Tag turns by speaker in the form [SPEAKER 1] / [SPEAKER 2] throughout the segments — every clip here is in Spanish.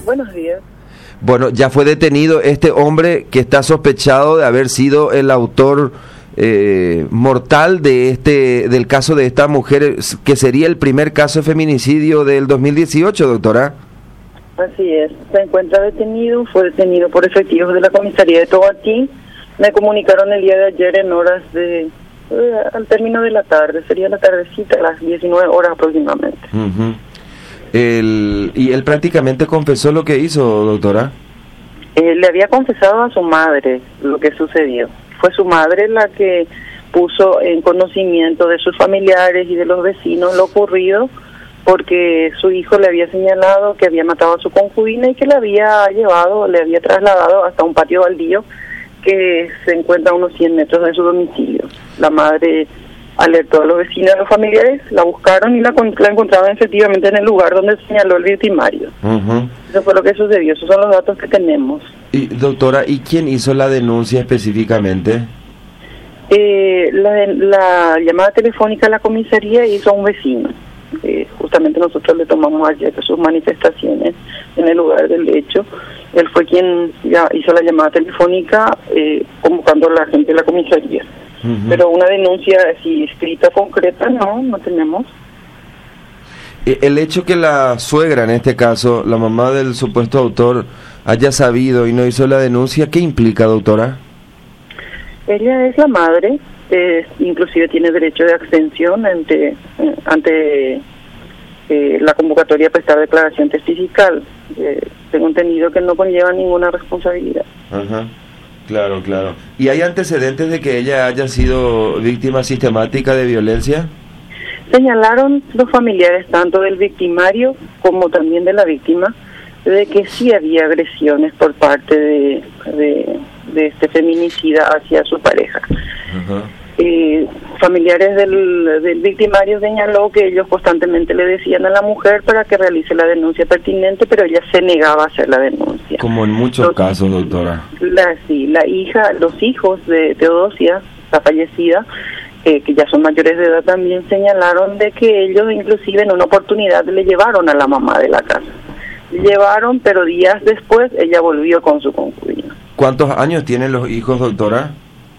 [SPEAKER 1] Buenos días.
[SPEAKER 2] Bueno, ya fue detenido este hombre que está sospechado de haber sido el autor mortal del caso de esta mujer, que sería el primer caso de feminicidio del 2018, doctora.
[SPEAKER 1] Así es, se encuentra detenido, fue detenido por efectivos de la comisaría de Tobatí. Me comunicaron el día de ayer en horas al término de la tarde, sería la tardecita, a las 19 horas aproximadamente.
[SPEAKER 2] Uh-huh. Y él prácticamente confesó lo que hizo, doctora.
[SPEAKER 1] Le había confesado a su madre lo que sucedió. Fue su madre la que puso en conocimiento de sus familiares y de los vecinos lo ocurrido, porque su hijo le había señalado que había matado a su concubina y que le había trasladado hasta un patio baldío que se encuentra a unos 100 metros de su domicilio. La madre alertó a los vecinos y a los familiares, la buscaron y la encontraron efectivamente en el lugar donde señaló el victimario. Uh-huh. Eso fue lo que sucedió, esos son los datos que tenemos.
[SPEAKER 2] Y doctora, ¿y quién hizo la denuncia específicamente?
[SPEAKER 1] La llamada telefónica a la comisaría hizo a un vecino. Justamente nosotros le tomamos ayer sus manifestaciones en el lugar del hecho. Él fue quien ya hizo la llamada telefónica convocando a la gente de la comisaría. Uh-huh. Pero una denuncia así escrita, concreta, no tenemos.
[SPEAKER 2] El hecho que la suegra, en este caso, la mamá del supuesto autor, haya sabido y no hizo la denuncia, ¿qué implica, doctora?
[SPEAKER 1] Ella es la madre, inclusive tiene derecho de abstención ante la convocatoria a prestar declaración testifical. Tengo entendido que no conlleva ninguna responsabilidad.
[SPEAKER 2] Ajá. Claro. ¿Y hay antecedentes de que ella haya sido víctima sistemática de violencia?
[SPEAKER 1] Señalaron los familiares tanto del victimario como también de la víctima de que sí había agresiones por parte de este feminicida hacia su pareja. Uh-huh. Familiares del victimario señaló que ellos constantemente le decían a la mujer para que realice la denuncia pertinente, pero ella se negaba a hacer la denuncia.
[SPEAKER 2] Como en muchos casos, doctora.
[SPEAKER 1] Los hijos de Teodosia, la fallecida, que ya son mayores de edad, también señalaron de que ellos inclusive en una oportunidad le llevaron a la mamá de la casa. Llevaron, pero días después ella volvió con su concubina.
[SPEAKER 2] ¿Cuántos años tienen los hijos, doctora?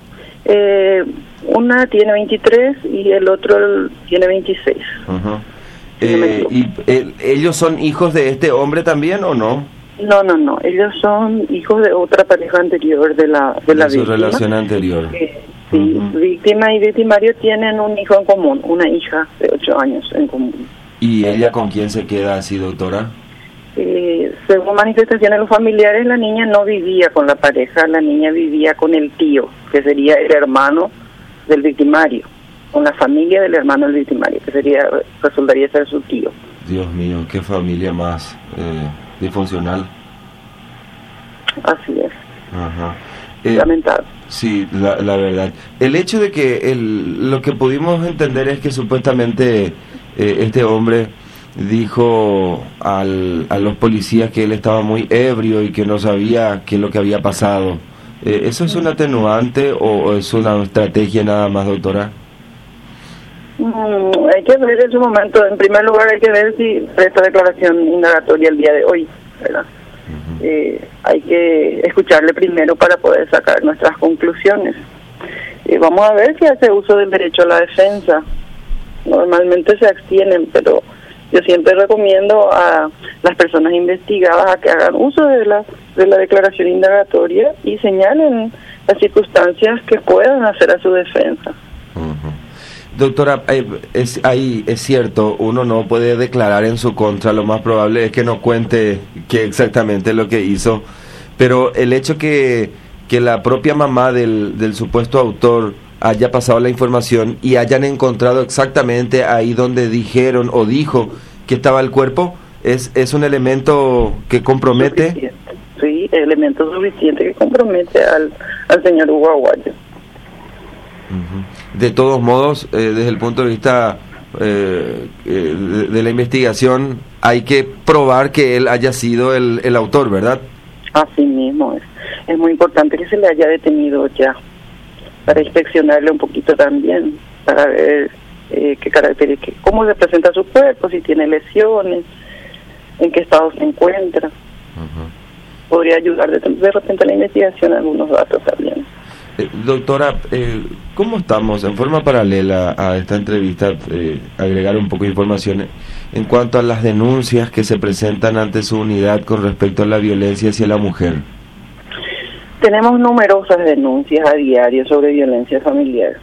[SPEAKER 1] Una tiene 23 y el otro tiene 26.
[SPEAKER 2] Uh-huh. ¿Y ellos son hijos de este hombre también o no?
[SPEAKER 1] No, ellos son hijos de otra pareja anterior de la víctima.
[SPEAKER 2] Su relación anterior.
[SPEAKER 1] Sí, uh-huh. Víctima y victimario tienen un hijo en común, una hija de 8 años en común.
[SPEAKER 2] ¿Y ella con quién se queda así, doctora?
[SPEAKER 1] Según manifestaciones de los familiares, la niña no vivía con la pareja, la niña vivía con el tío, que sería el hermano del victimario, con la familia del hermano del victimario, que resultaría ser su tío.
[SPEAKER 2] Dios mío, qué familia más disfuncional.
[SPEAKER 1] Así es.
[SPEAKER 2] Ajá.
[SPEAKER 1] Lamentable.
[SPEAKER 2] Sí, la verdad. El hecho de que lo que pudimos entender es que supuestamente este hombre dijo a los policías que él estaba muy ebrio y que no sabía qué es lo que había pasado. ¿Eso es un atenuante o es una estrategia nada más, doctora?
[SPEAKER 1] Hay que ver en su momento. En primer lugar, hay que ver si esta declaración indagatoria el día de hoy, ¿verdad? Uh-huh. Hay que escucharle primero para poder sacar nuestras conclusiones. Vamos a ver si hace uso del derecho a la defensa. Normalmente se abstienen, pero yo siempre recomiendo a las personas investigadas a que hagan uso de la declaración indagatoria y señalen las circunstancias que puedan hacer a su defensa.
[SPEAKER 2] Uh-huh. Doctora, es cierto, uno no puede declarar en su contra, lo más probable es que no cuente qué exactamente lo que hizo, pero el hecho que la propia mamá del supuesto autor haya pasado la información y hayan encontrado exactamente ahí donde dijeron o dijo que estaba el cuerpo, es un elemento que compromete.
[SPEAKER 1] Suficiente. Sí, elemento suficiente que compromete al señor Hugo Aguayo.
[SPEAKER 2] Uh-huh. De todos modos, desde el punto de vista de la investigación, hay que probar que él haya sido el autor, ¿verdad?
[SPEAKER 1] Así mismo es muy importante que se le haya detenido ya, para inspeccionarle un poquito también, para ver qué características, cómo se presenta su cuerpo, si tiene lesiones, en qué estado se encuentra. Podría ayudar de repente a la investigación algunos datos también.
[SPEAKER 2] Doctora, ¿cómo estamos en forma paralela a esta entrevista, agregar un poco de información en cuanto a las denuncias que se presentan ante su unidad con respecto a la violencia hacia la mujer?
[SPEAKER 1] Tenemos numerosas denuncias a diario sobre violencia familiar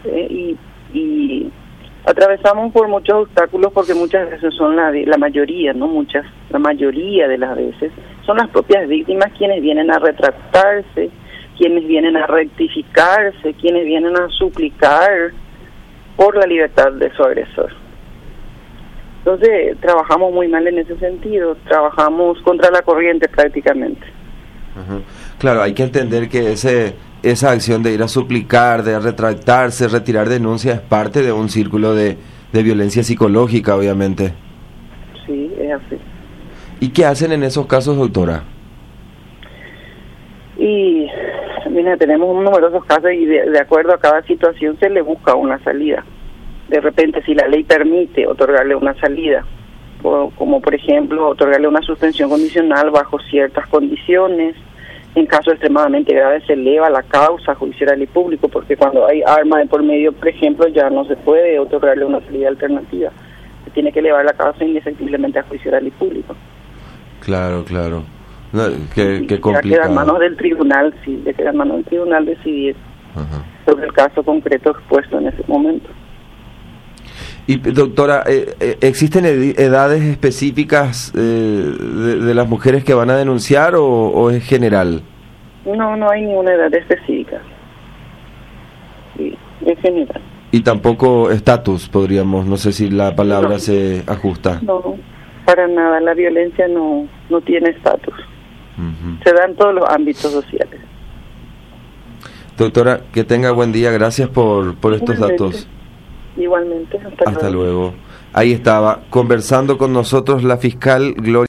[SPEAKER 1] y atravesamos por muchos obstáculos porque muchas veces son la mayoría de las veces son las propias víctimas quienes vienen a retractarse, quienes vienen a rectificarse, quienes vienen a suplicar por la libertad de su agresor. Entonces trabajamos muy mal en ese sentido, trabajamos contra la corriente prácticamente.
[SPEAKER 2] Claro, hay que entender que esa acción de ir a suplicar, de retractarse, retirar denuncias es parte de un círculo de violencia psicológica, obviamente.
[SPEAKER 1] Sí, es así.
[SPEAKER 2] ¿Y qué hacen en esos casos, doctora?
[SPEAKER 1] Y mira, tenemos numerosos casos y de acuerdo a cada situación se le busca una salida. De repente, si la ley permite otorgarle una salida, como por ejemplo otorgarle una suspensión condicional bajo ciertas condiciones, en caso extremadamente grave se eleva la causa judicial y público, porque cuando hay arma de por medio, por ejemplo, ya no se puede otorgarle una salida alternativa. Se tiene que elevar la causa indefectiblemente a juicio oral y público.
[SPEAKER 2] Claro. No, qué complicado.
[SPEAKER 1] Ya queda en manos del tribunal, ya queda en manos del tribunal decidir sobre el caso concreto expuesto en ese momento.
[SPEAKER 2] Y doctora, ¿existen edades específicas de las mujeres que van a denunciar o es general?
[SPEAKER 1] No hay ninguna edad específica. Sí, es general.
[SPEAKER 2] Y tampoco estatus, podríamos, no sé si la palabra se ajusta.
[SPEAKER 1] No, para nada, la violencia no tiene estatus. Se da en todos los ámbitos sociales.
[SPEAKER 2] Doctora, que tenga buen día, gracias por estos datos.
[SPEAKER 1] Igualmente,
[SPEAKER 2] hasta luego. Ahí estaba, conversando con nosotros la fiscal Gloria.